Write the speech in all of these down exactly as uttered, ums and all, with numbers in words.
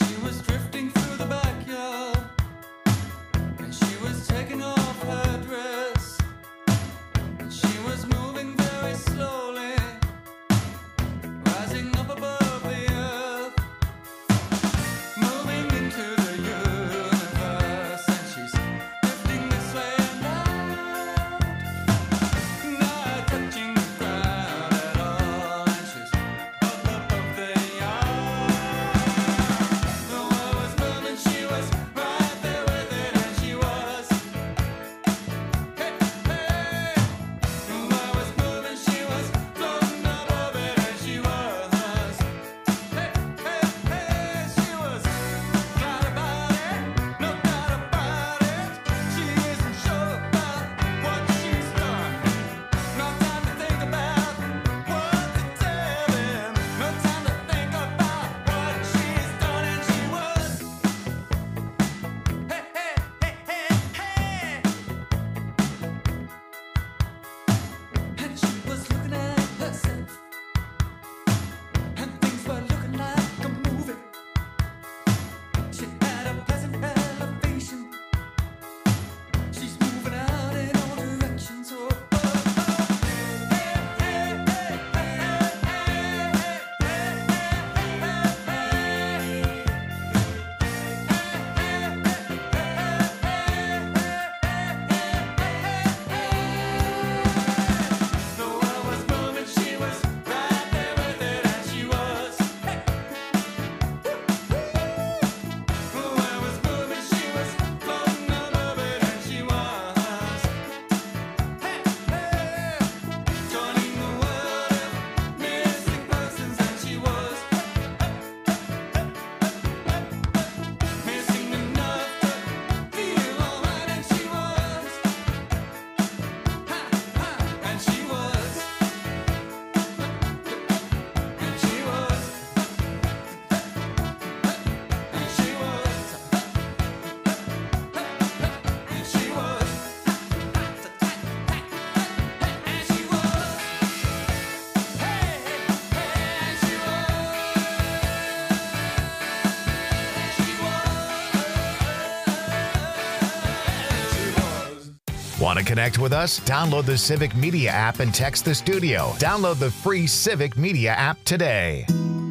Want to connect with us? Download the Civic Media app and text the studio. Download the free Civic Media app today.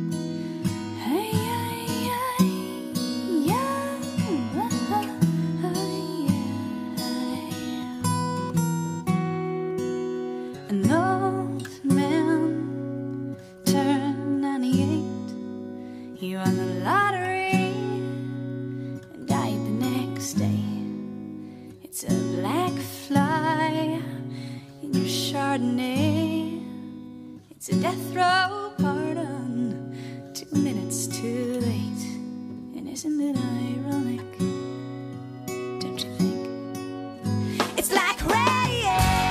An old man turned ninety-eight. He won the lottery and died the next day. It's a black fly in your Chardonnay. It's a death row pardon, two minutes too late. And isn't it ironic? Don't you think? It's like rain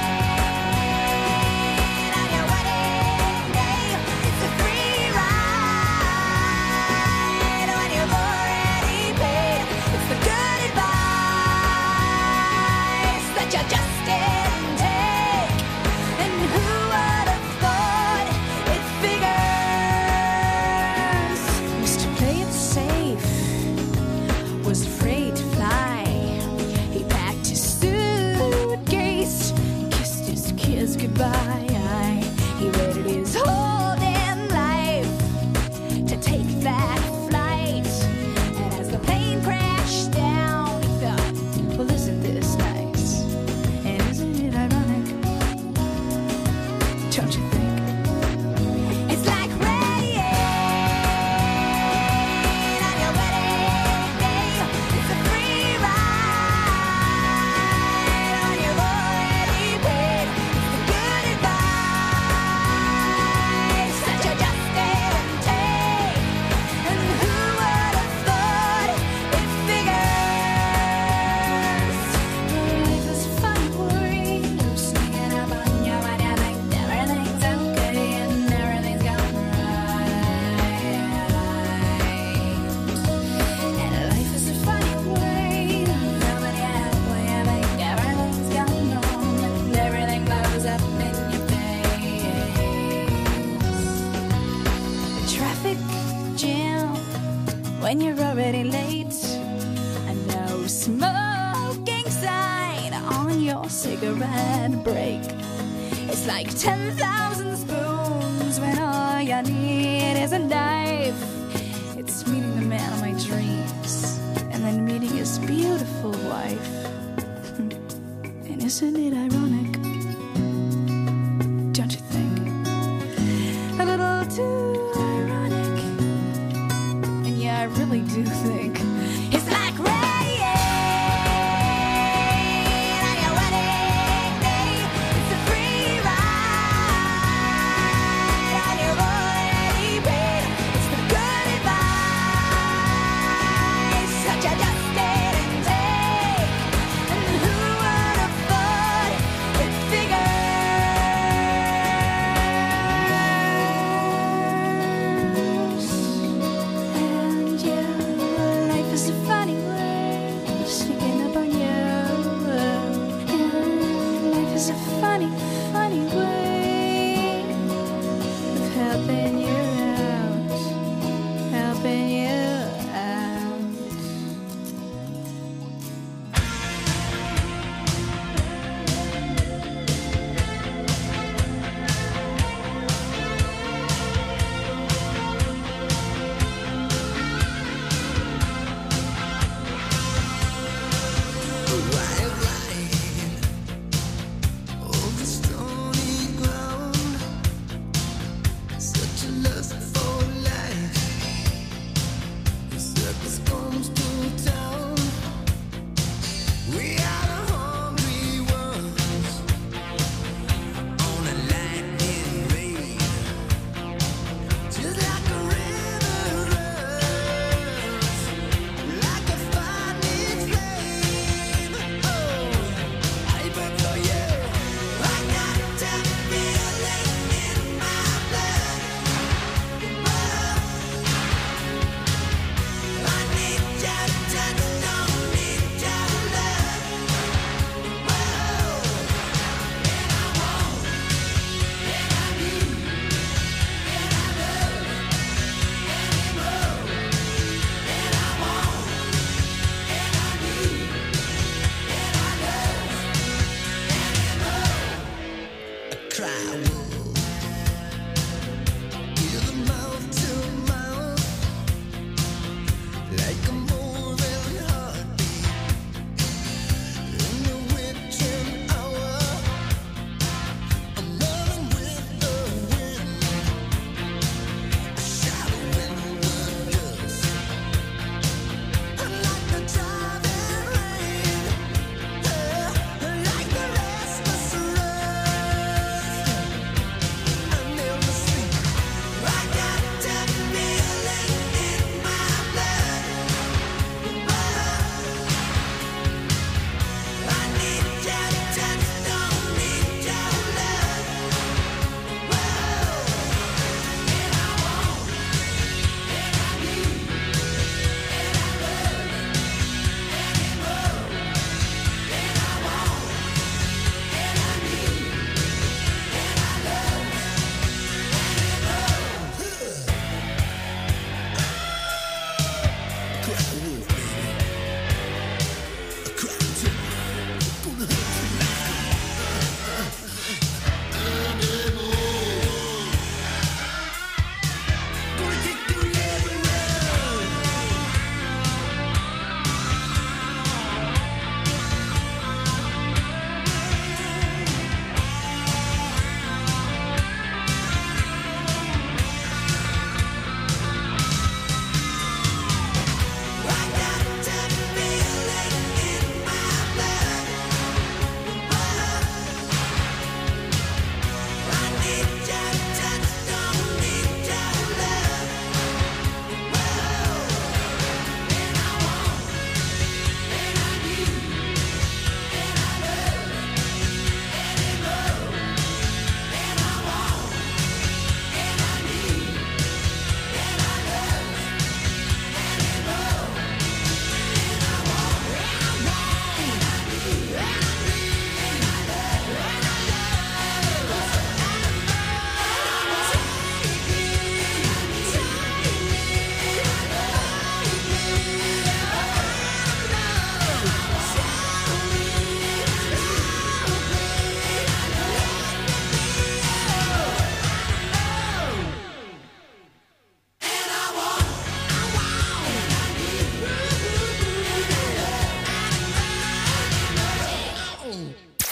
on your wedding day. It's a free ride when you've already paid. It's the good advice that you just didn't take. And who would have thought it figures? Just to play it safe already late. And no smoking sign on your cigarette break. It's like ten thousand spoons when all you need is a knife. It's meeting the man of my dreams and then meeting his beautiful wife. And isn't it ironic? Don't you think? A little too ironic. And yeah, I really do think it's like rain on your wedding day. It's a free ride on your already paid. It's the good advice that you just didn't take. And who would have thought it figures? And yeah, life is a funny way sneaking up on you. And life is a funny, funny way of helping you out, helping you out.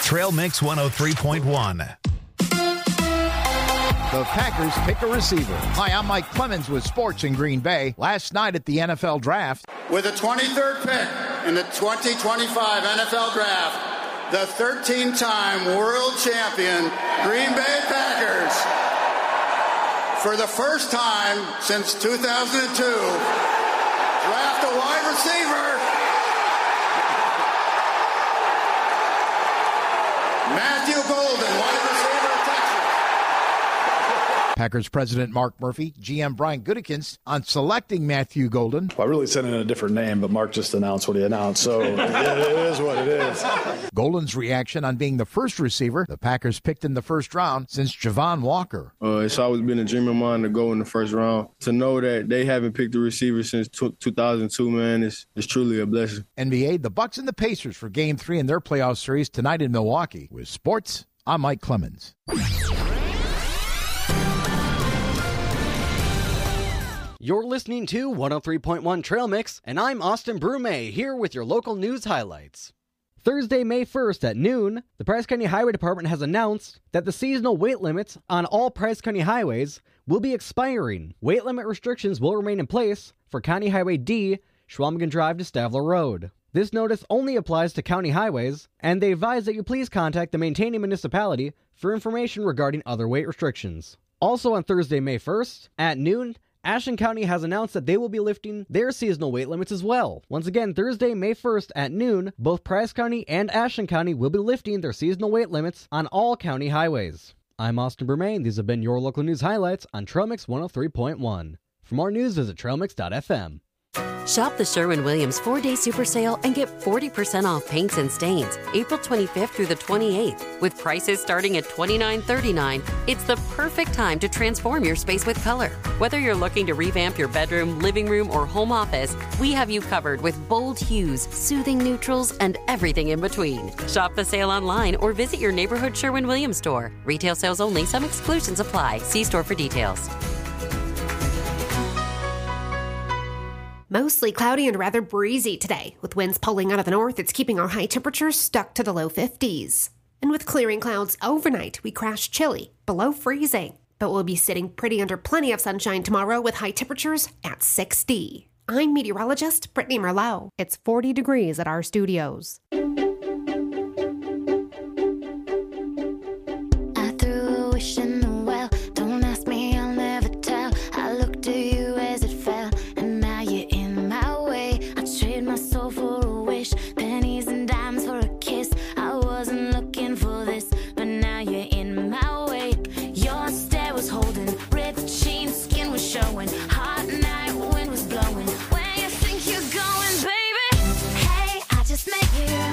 Trail Mix one oh three point one. The Packers pick a receiver. Hi, I'm Mike Clemens with Sports in Green Bay. Last night at the N F L Draft. With the twenty-third pick in the twenty twenty-five N F L Draft, the thirteen-time world champion Green Bay Packers, for the first time since two thousand two, draft a wide receiver. Matthew Golden, wide receiver of Texas. Packers president Mark Murphy, G M Brian Gutekunst on selecting Matthew Golden. Well, I really sent in a different name, but Mark just announced what he announced, so it, it is what it is. Golden's reaction on being the first receiver the Packers picked in the first round since Javon Walker. Uh, it's always been a dream of mine to go in the first round. To know that they haven't picked a receiver since two thousand two, man, is is truly a blessing. N B A, the Bucks and the Pacers for Game three in their playoff series tonight in Milwaukee. With sports, I'm Mike Clemens. You're listening to one oh three point one Trail Mix, and I'm Austin Brume, here with your local news highlights. Thursday, May first at noon, the Price County Highway Department has announced that the seasonal weight limits on all Price County highways will be expiring. Weight limit restrictions will remain in place for County Highway D, Schwalmgen Drive to Stavler Road. This notice only applies to county highways, and they advise that you please contact the maintaining municipality for information regarding other weight restrictions. Also on Thursday, May first, at noon, Ashland County has announced that they will be lifting their seasonal weight limits as well. Once again, Thursday, May first at noon, both Price County and Ashland County will be lifting their seasonal weight limits on all county highways. I'm Austin Brume, and these have been your local news highlights on Trail Mix one oh three point one. For more news, visit trail mix dot f m. Shop the Sherwin-Williams four-day super sale and get forty percent off paints and stains April twenty-fifth through the twenty-eighth. With prices starting at twenty-nine thirty-nine, it's the perfect time to transform your space with color. Whether you're looking to revamp your bedroom, living room, or home office, we have you covered with bold hues, soothing neutrals, and everything in between. Shop the sale online or visit your neighborhood Sherwin-Williams store. Retail sales only. Some exclusions apply. See store for details. Mostly cloudy and rather breezy today. With winds pulling out of the north, it's keeping our high temperatures stuck to the low fifties. And with clearing clouds overnight, we crash chilly, below freezing. But we'll be sitting pretty under plenty of sunshine tomorrow with high temperatures at sixty. I'm meteorologist Brittany Merlot. It's forty degrees at our studios. I threw a wish in the well. Don't ask me, I'll never tell. I looked to you as it fell, and now you're in my way. I trade my soul for a wish, pennies and dimes for a kiss. I wasn't looking for this, but now you're in my way. Your stare was holding, ripped jeans, skin was showing. Hot night, wind was blowing. Where you think you're going, baby? Hey, I just met you.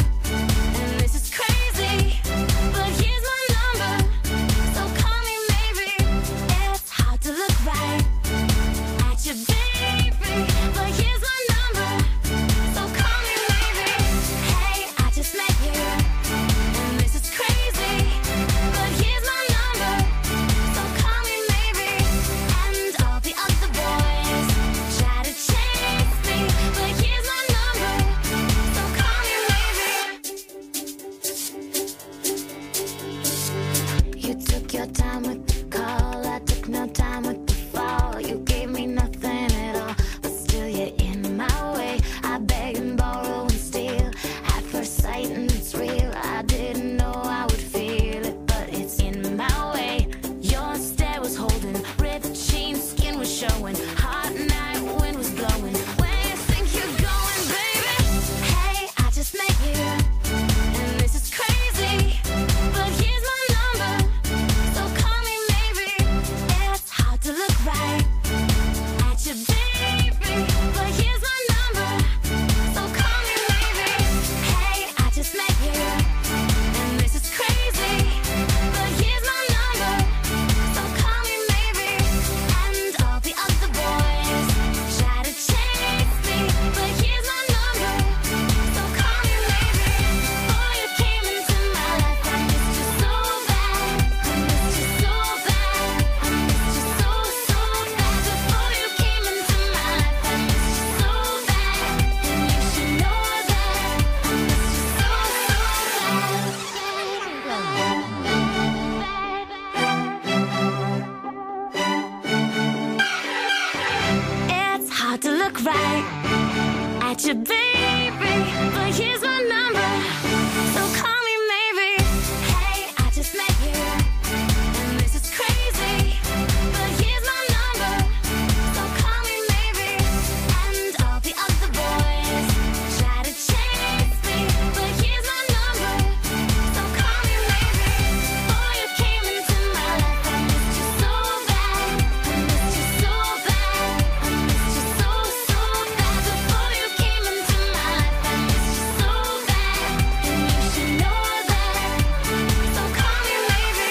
get you, baby, but here's my number, so call me maybe. Hey, I just met you, and this is crazy, but here's my number, so call me maybe. And all the other boys try to chase me, but here's my number, so call me maybe. Before you came into my life, I missed you so bad, I missed you so bad, I missed you so, so bad. Before you came into my life, I missed you so bad, and you should know that, so call me maybe.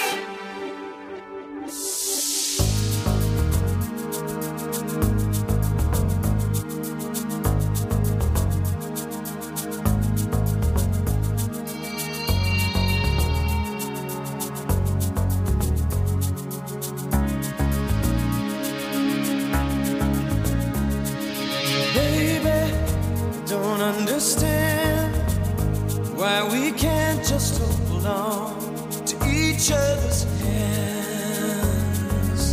Baby, don't understand why we can't just hold on to each other's hands.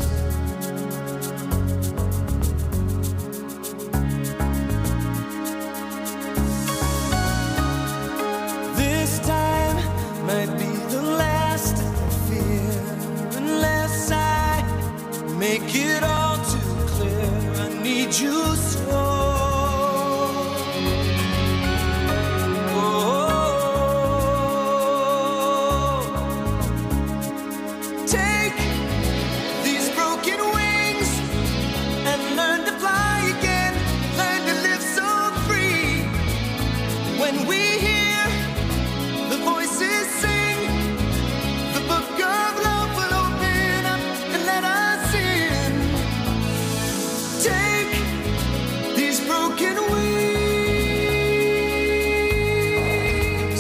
This time might be the last I fear, unless I make it all too clear. I need you so. Take these broken wings and learn to fly again. Learn to live so free. When we hear the voices sing, the book of love will open up and let us in. Take these broken wings,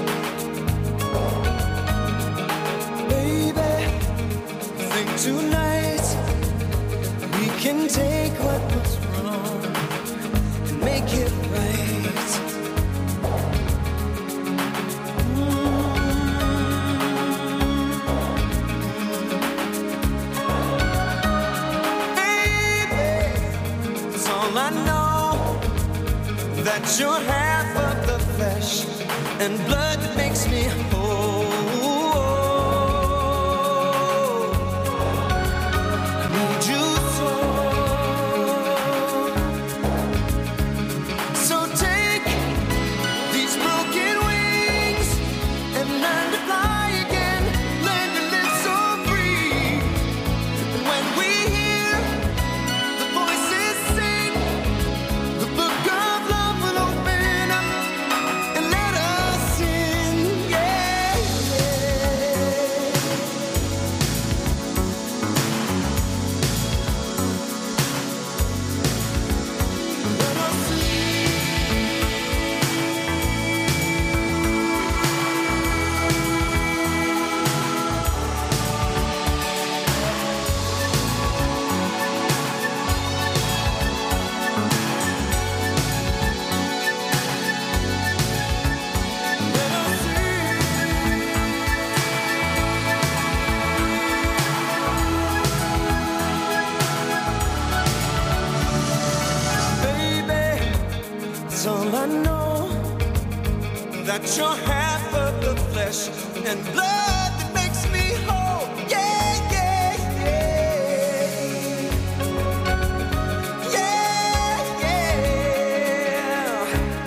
baby. Think tonight we can take what was wrong and make it right. Baby, it's all I know, that you're half of the flesh and blood that makes me whole. I need you so. So take these broken wings and learn to fly again. Learn to live so free. And when we hear the voices sing, the book of love will open up and let us in. Yeah, let us baby, it's all I know, that you're half of the flesh and blood that makes me whole. Yeah, yeah, yeah. Yeah, yeah.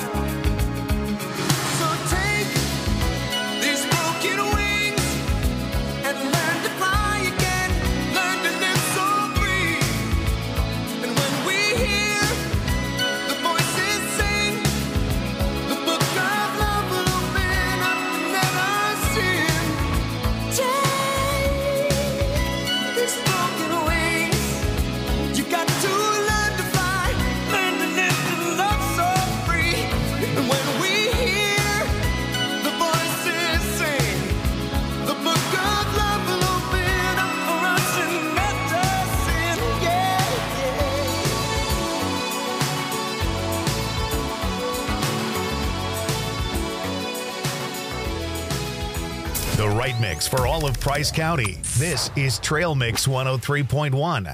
So take these broken wings and learn to fly again. Learn to live so free. And when we hear the voices sing, the book of love will open up and let us in. Take these broken wings. You got to learn to fly, learn to live and love so free. And when we hear the voices sing, the book of love will open up for us and let us in. Yeah, The right mix for all of Price County. This is Trail Mix one oh three point one.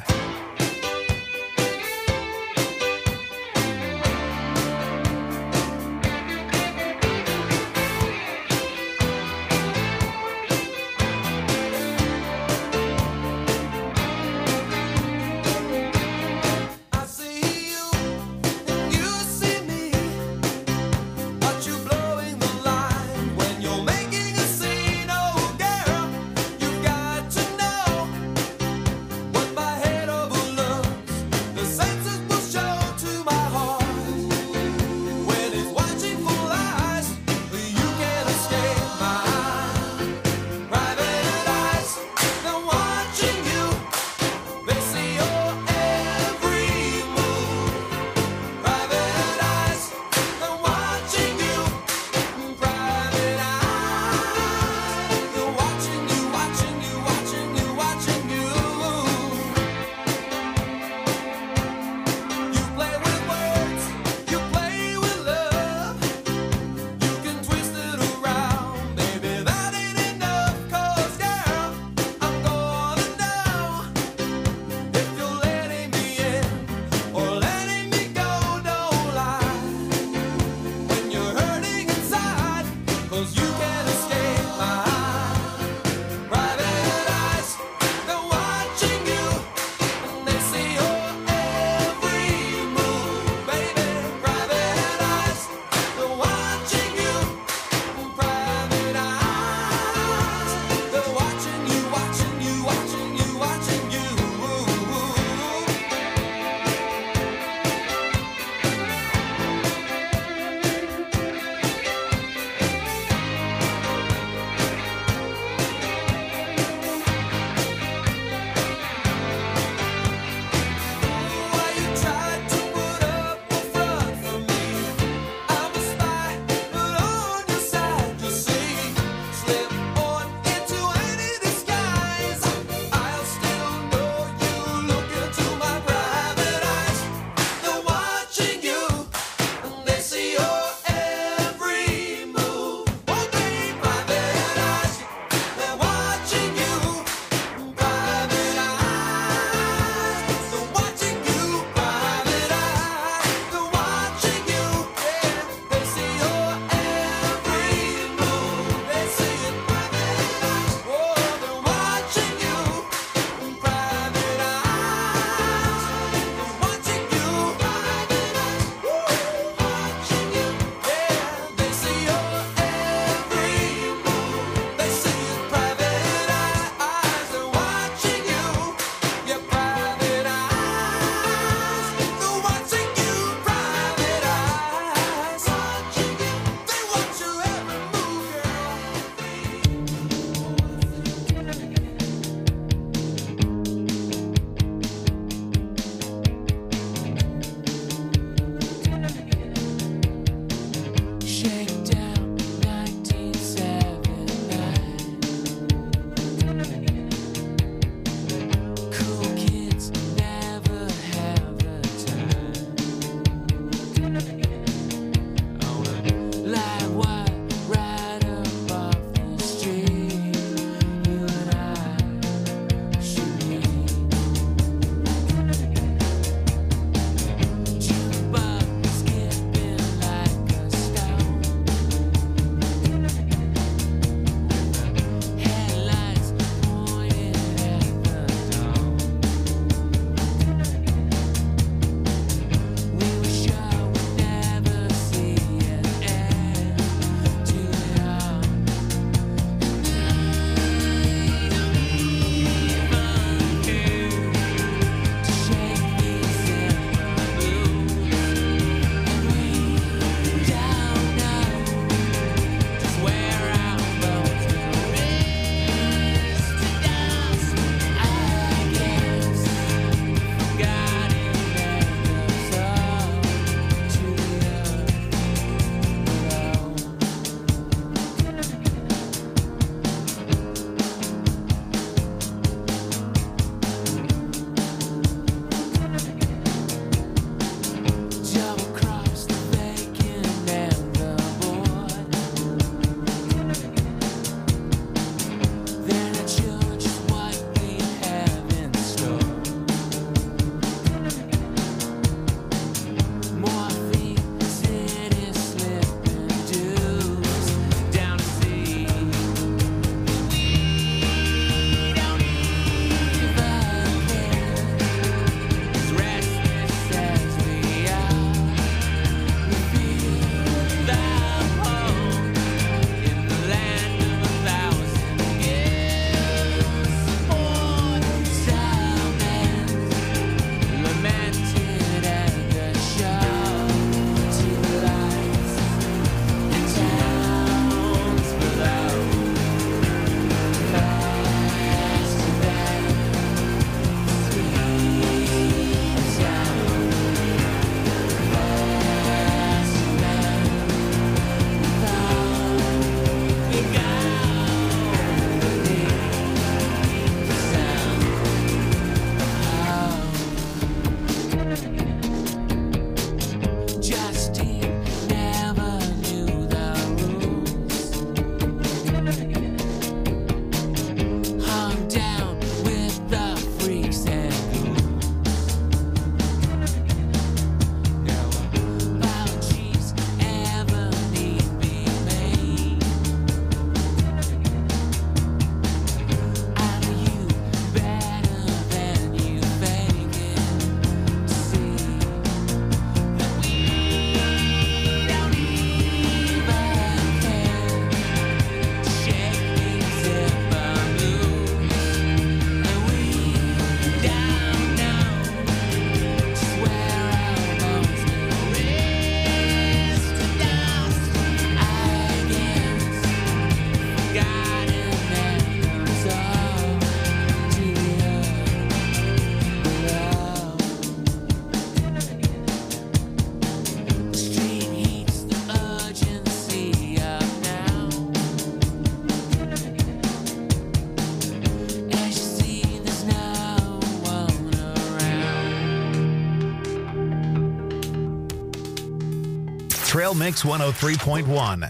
Trail Mix one oh three point one.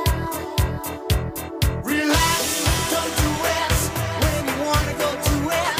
Relax, don't do it when you wanna go to it.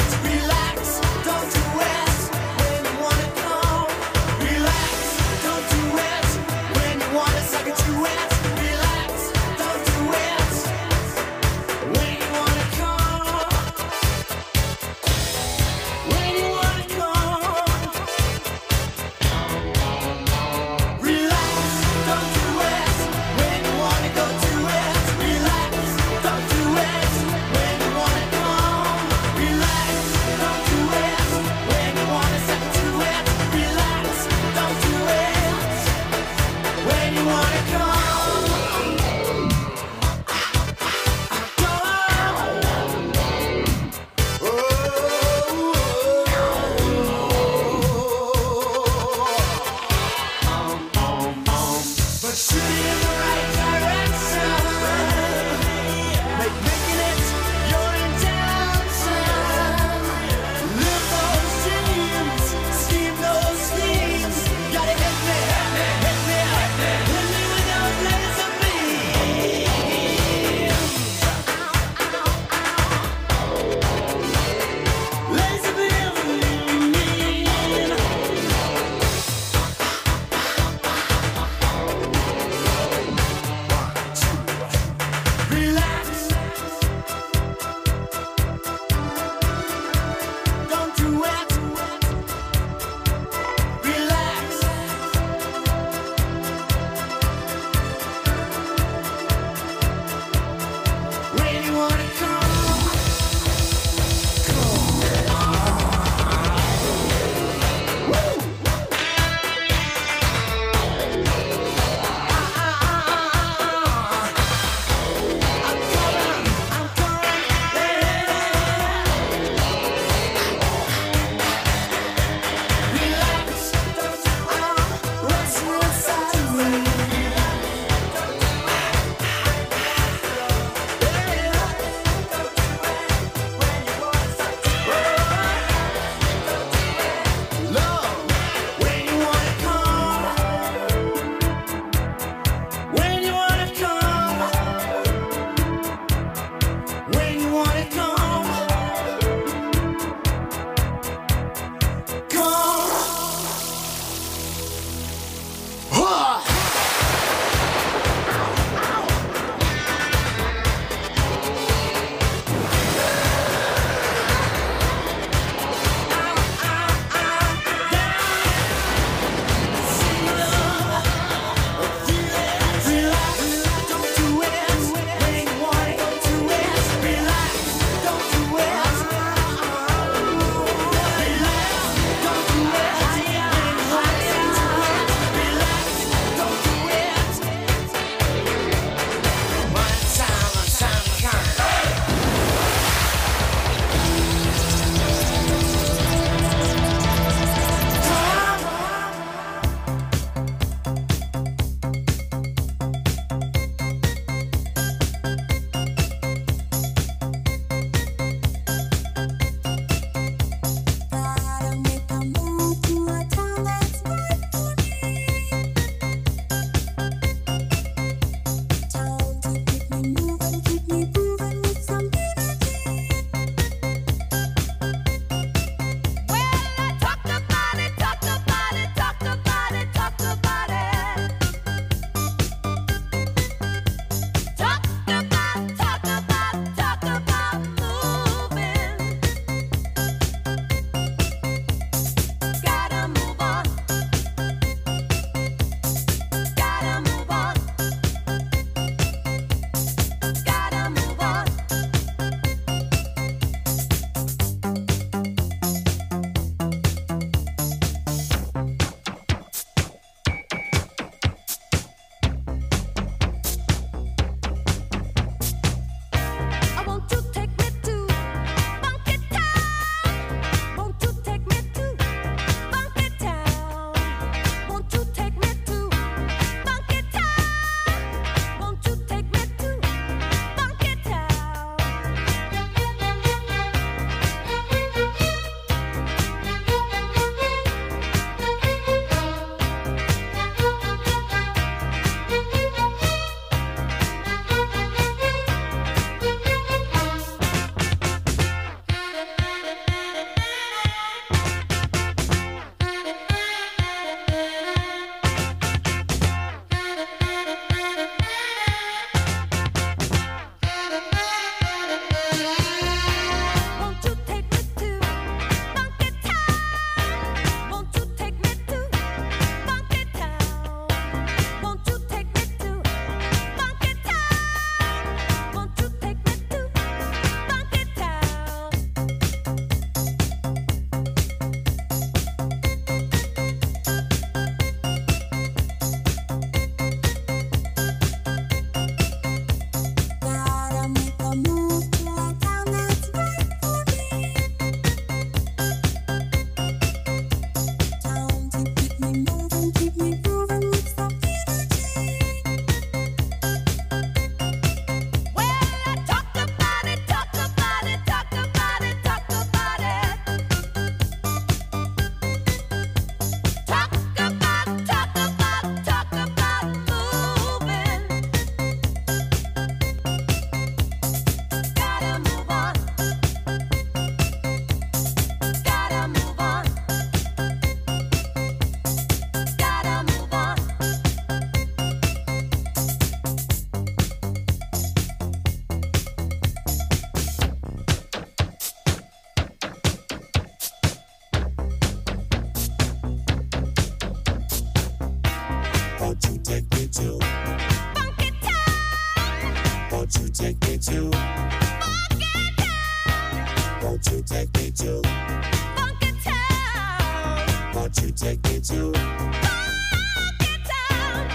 me to Funky Town? Won't you take me to Funky Town? Won't you take me to Funky Town?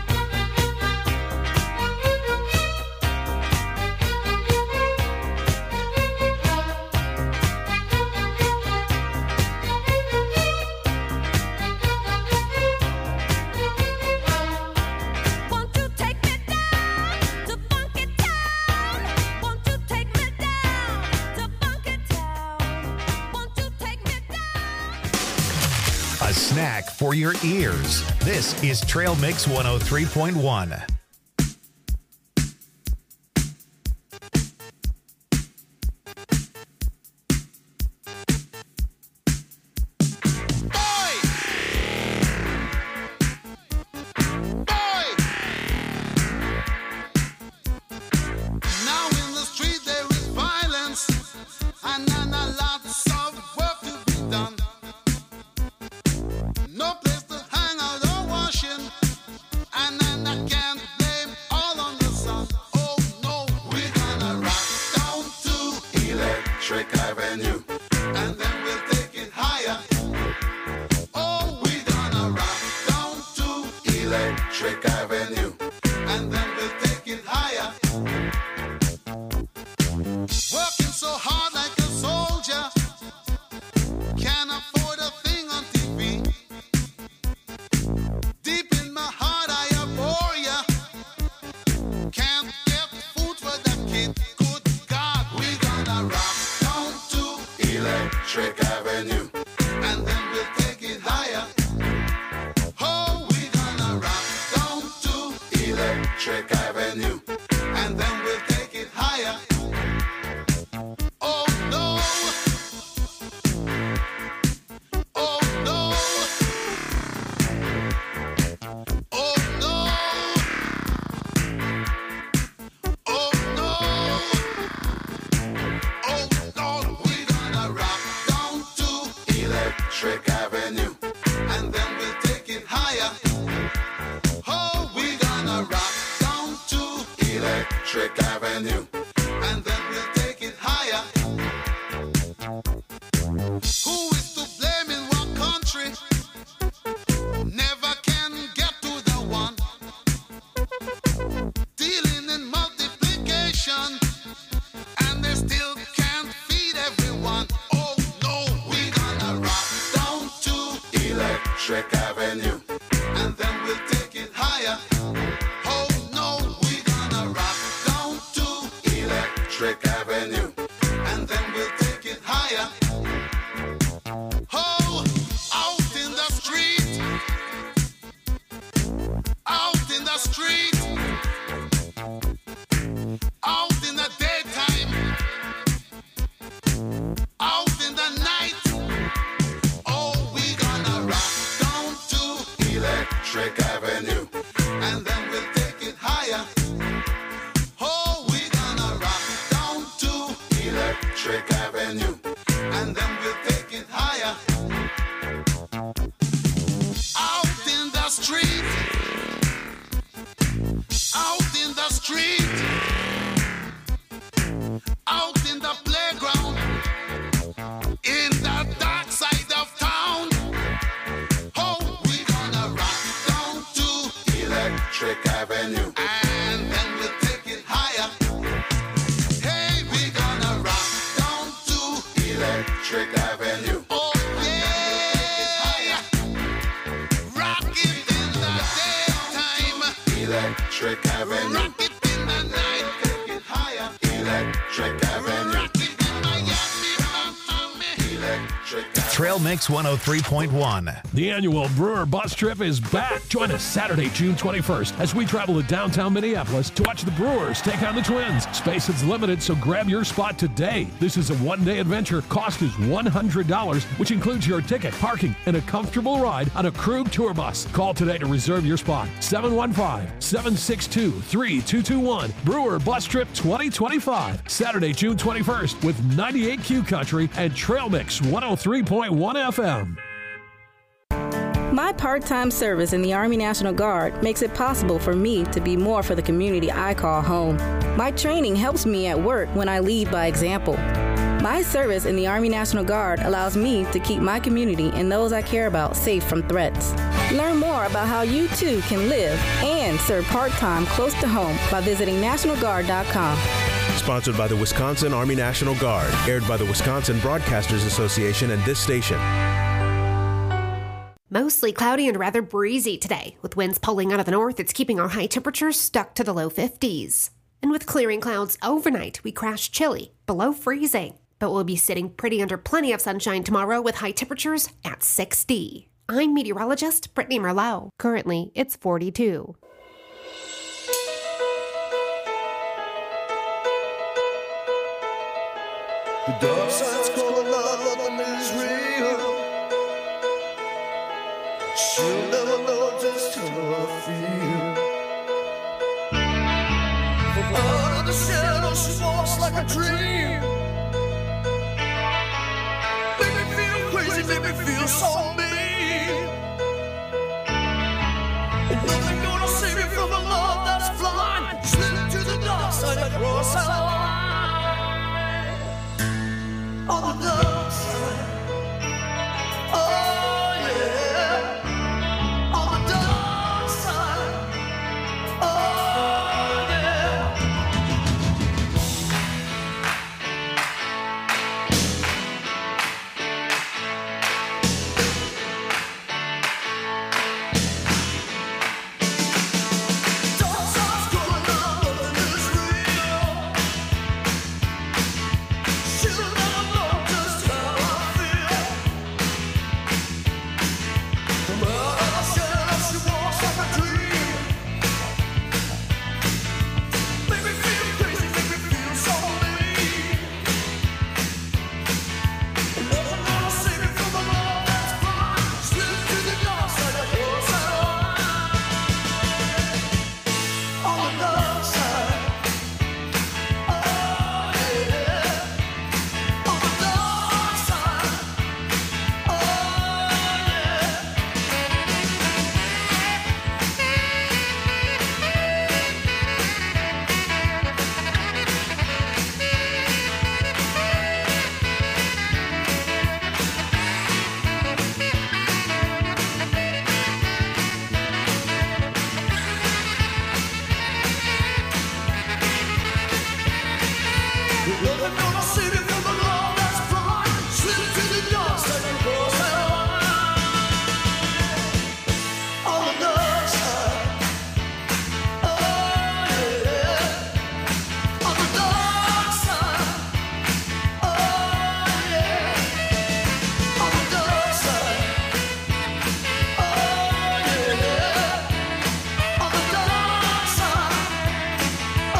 Won't you take me down to Funky Town? Won't you take me down to Funky Town? Won't you take me down? A snack for your ears. This is Trail Mix one oh three point one. Now in the street there is violence, and then a lots of work to be done. No place to hang out or washing, and then I can't blame all on the sun. Oh no, we're gonna rock down to Electric Avenue, and then we'll take it higher. Oh, we're gonna rock down to Electric Avenue, and then we'll take it higher. Working so hard like a soldier, can't afford a thing on T V. Deep in my heart I abhor ya. Can't get food for the kid. Good God, we gonna rock down to Electric Avenue, and then we'll take it higher. Oh, we gonna rock down to Electric Avenue, and then we'll take it higher. Oh no! Oh no! Oh no! Oh no! Oh Lord, we gonna rock down to Electric Avenue, and then we'll take it higher. Oh, we gonna rock down to Electric Avenue, and then we'll take it higher. Who is to blame in what country? Never can get to the one. Dealing in multiplication, and they still can't feed everyone. Oh no, we gonna rock down to Electric Avenue, and then we'll take it higher. Oh no, we gonna rock down to Electric Avenue, and then we'll take it higher. Oh, out in the street, out in the street, out in the daytime, out in the night. Oh, we gonna rock down to Electric Avenue, and then we'll take it higher. Oh, we gonna rock down to Electric Avenue, and then we'll take it higher. Out in the street, out in the street, out in the playground, in the dark side of town. Oh, we gonna rock down to Electric Avenue, and then we'll take it higher. Hey, we gonna rock down to Electric Avenue. Oh yeah, rock it in the daytime, Electric Avenue. Rock it in the night, take it higher, Electric Avenue. Rock it in Miami, Electric Avenue. Trail Mix one oh three point one. The annual Brewer Bus Trip is back. Join us Saturday, June twenty-first, as we travel to downtown Minneapolis to watch the Brewers take on the Twins. Space is limited, so grab your spot today. This is a one-day adventure. Cost is one hundred dollars, which includes your ticket, parking, and a comfortable ride on a Krug tour bus. Call today to reserve your spot. seven one five, seven six two, three two two one. Brewer Bus Trip twenty twenty-five. Saturday, June twenty-first, with ninety-eight Q Country and Trail Mix one oh three point one F M. My part-time service in the Army National Guard makes it possible for me to be more for the community I call home. My training helps me at work when I lead by example. My service in the Army National Guard allows me to keep my community and those I care about safe from threats. Learn more about how you too can live and serve part-time close to home by visiting national guard dot com. Sponsored by the Wisconsin Army National Guard. Aired by the Wisconsin Broadcasters Association and this station. Mostly cloudy and rather breezy today. With winds pulling out of the north, it's keeping our high temperatures stuck to the low fifties. And with clearing clouds overnight, we crash chilly, below freezing. But we'll be sitting pretty under plenty of sunshine tomorrow with high temperatures at sixty. I'm meteorologist Brittany Merlot. Currently, it's forty-two. The dark side's calling out, nothing is real. She'll never know just how I feel. From out of the shadow, she walks like a dream. Make me feel crazy, make me feel so mean. And nothing gonna save me from a love that's blind. Slip to the dark side, across our line. On the dark side, oh yeah. On the dark side, oh yeah. Dark side's going on, nothing is real. She'll never know just how I feel. From out of the shadow, she walks like a dream. Make me feel crazy, make me feel so mean. And nothing gonna save me from the love that's blind. Slip to the dark side, across that line. On the dark side, oh yeah. On the dark side, oh nothing gonna save me from the love that's blind. Slip to the dark side, across that line. On the dark side, oh yeah. On the dark side, oh yeah. On the dark side, oh yeah. On the dark side, oh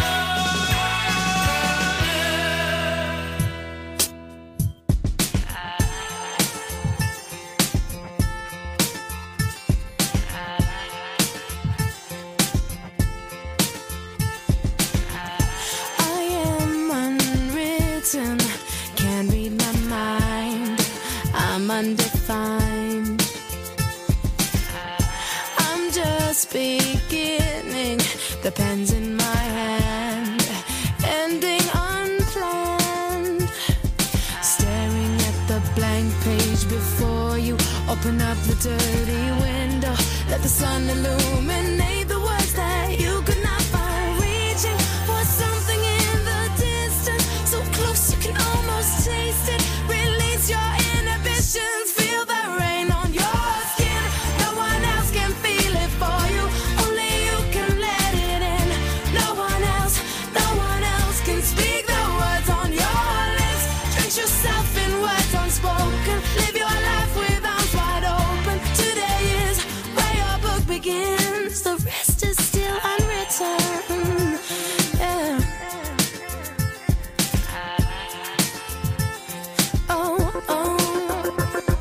I am unwritten, can't read my mind. I'm undefined. I'm just beginning, the pen's in my hand, ending unplanned. Staring at the blank page before you, open up the dirty window, let the sun illuminate the words that you could not find. Reaching for something in the distance, so close you can almost taste it. Release your inhibitions, feel the rain on your skin. No one else can feel it for you, only you can let it in. No one else, no one else can speak the words on your lips. Drench yourself in words unspoken, live your life with arms wide open. Today is where your book begins, the rest is still unwritten. Yeah. Oh, oh.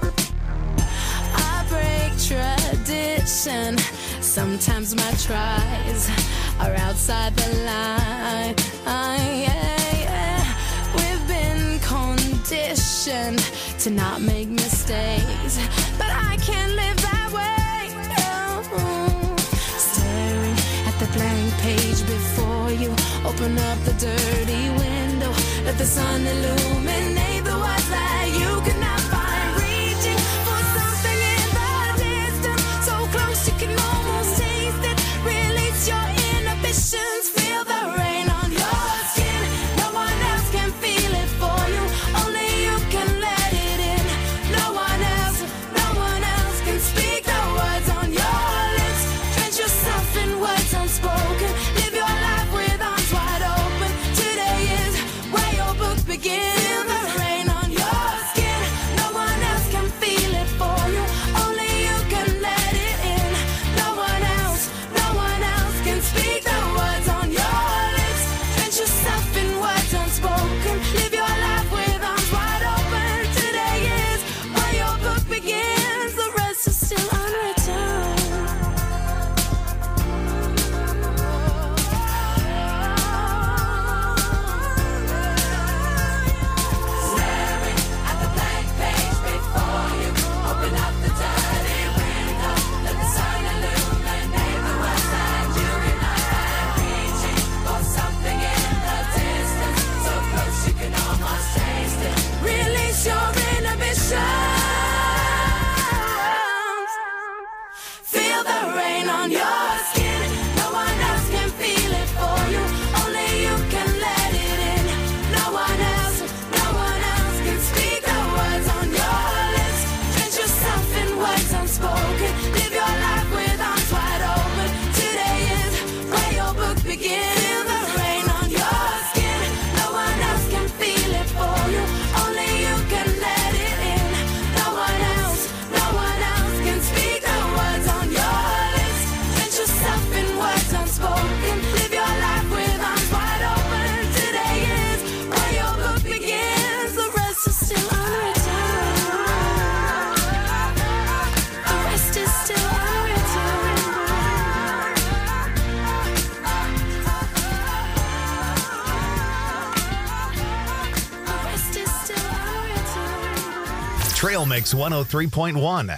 I break tradition. Sometimes my tries are outside the line. Yeah, yeah. We've been conditioned to not make mistakes, but I can't live that way. No. Staring at the blank page before you, Open up the dirty window, let the sun illuminate the words that you cannot find. Reaching for something in the distance, so close you can almost taste it. Release your inhibitions, feel the rain on your skin. No one else can feel it for you, only you can let it in. No one else, no one else can speak the words on your lips. Drench yourself in words unspoken, live your life with arms wide open. Today is where your book begins. Feel the rain on your skin, no one else can feel it for you, only you can let it in. No one else, no one else can speak the words on your lips. Drench yourself in words unspoken, live your life with arms wide open. Today is where your book begins, the rest is still unwritten. Staring at the blank page before you, open up the dirty window, let the sun illuminate the words that you cannot find. Reaching for something in the distance, so close you can almost taste it. Release your inhibitions. Feel the rain on your skin. No one else can feel it for you, only you can let it in. No one else, no one else can speak the words on your lips. Drench yourself in words unspoken, live your life with arms wide open. Today is where your book begins. Feel the rain on your skin. No one else can feel it for you, only you can let it in. No one else, no one else can speak the words on your lips. Drench yourself in words unspoken, live your life with arms wide open. Today is where your book begins, the rest is still unwritten. The rest is still unwritten. The rest is still unwritten. Trail Mix one oh three point one.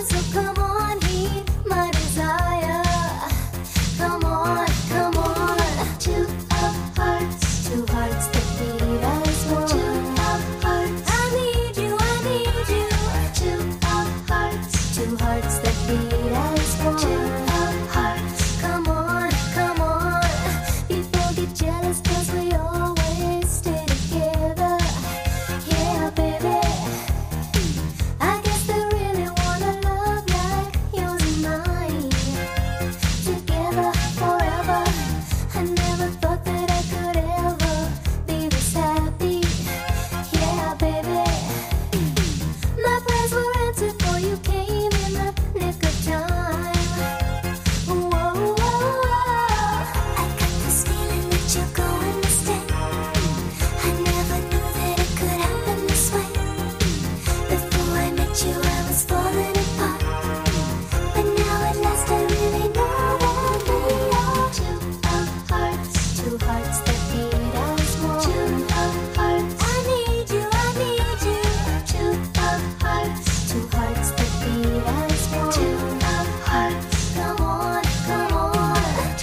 so come on, heed my desire. Come on, come on. Two of hearts, two hearts that beat as one. Two of hearts, I need you, I need you. Two of hearts, two hearts that beat as one. Two of hearts, come on, come on. People get jealous 'cause we always stay together. Yeah, baby. I guess they really wanna love like yours and mine. Together forever. I never thought that I could ever be this happy. Yeah, baby. My prayers were answered for you came in the nick of time. Whoa, whoa, whoa. I got this feeling that you're going to stay. I never knew that it could happen this way. Before I met you, I was falling apart. But now at last I really know that we are two of hearts, two hearts that beat as one. Two of hearts, I need you, I need you. Two of hearts, two hearts that beat as one. Two of hearts, come on, come on.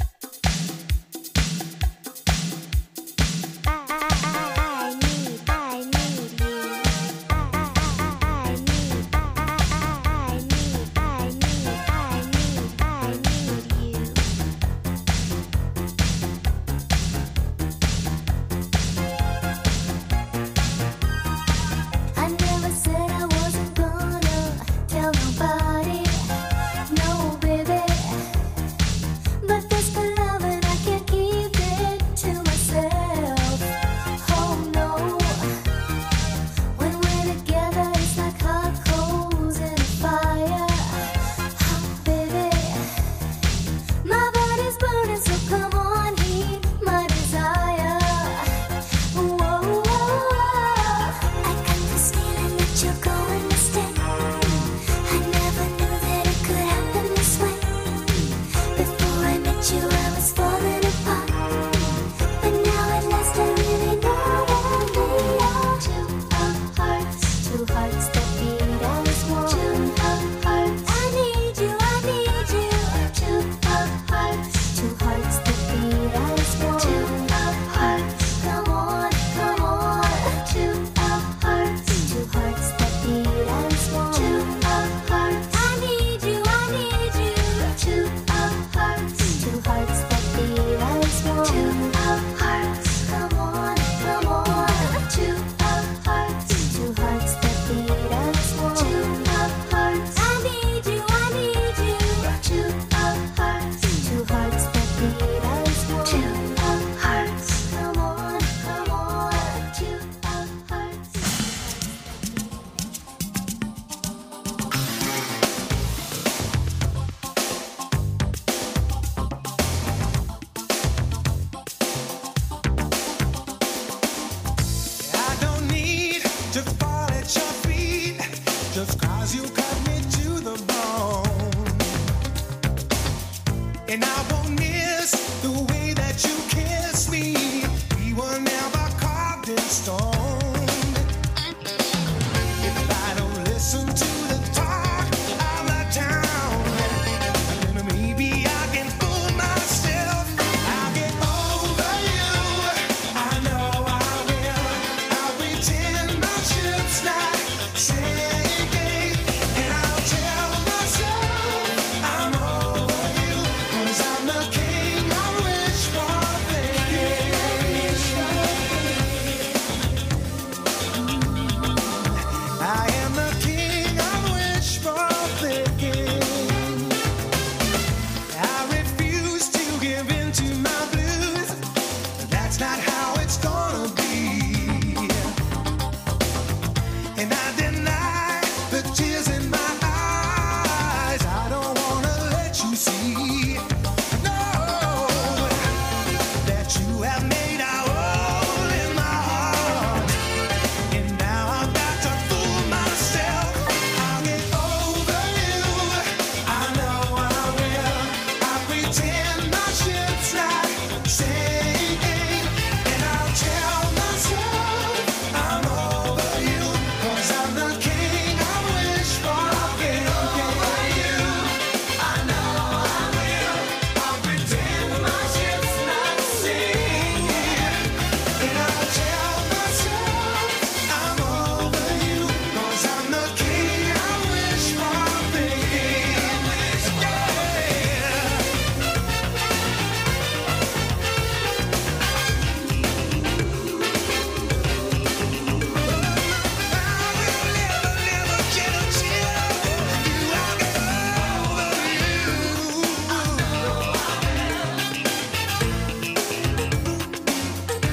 I need, I need you. I need, I need, I need, I need, I need you. I never said I wasn't gonna tell nobody, no baby. But this for love and I can't keep it to myself. Oh no. When we're together it's like hot coals in a fire. Oh baby. My body's burning so come on, heed my desire. Whoa, whoa, whoa. I got this feeling that you're going to stay. I never knew that it could happen this way. Before I met you, I was falling apart. But now at last I really know that we are two of hearts, two hearts that beat as one. Two of hearts, I need you, I need you. Two of hearts, two hearts that beat as one. Two of hearts, come on, come on. Two of hearts, two hearts that beat as one. Two of hearts, I need you, I need you. Two of hearts, two hearts that beat as one. Two of hearts, come on, come on. Two of hearts, two hearts that beat as one. Two of hearts, I need you, I need you. Two of hearts, two hearts that beat as one. Two of hearts, come on, come on. Two of hearts. I don't need to fall at your feet just 'cause you cut me to the bone. And I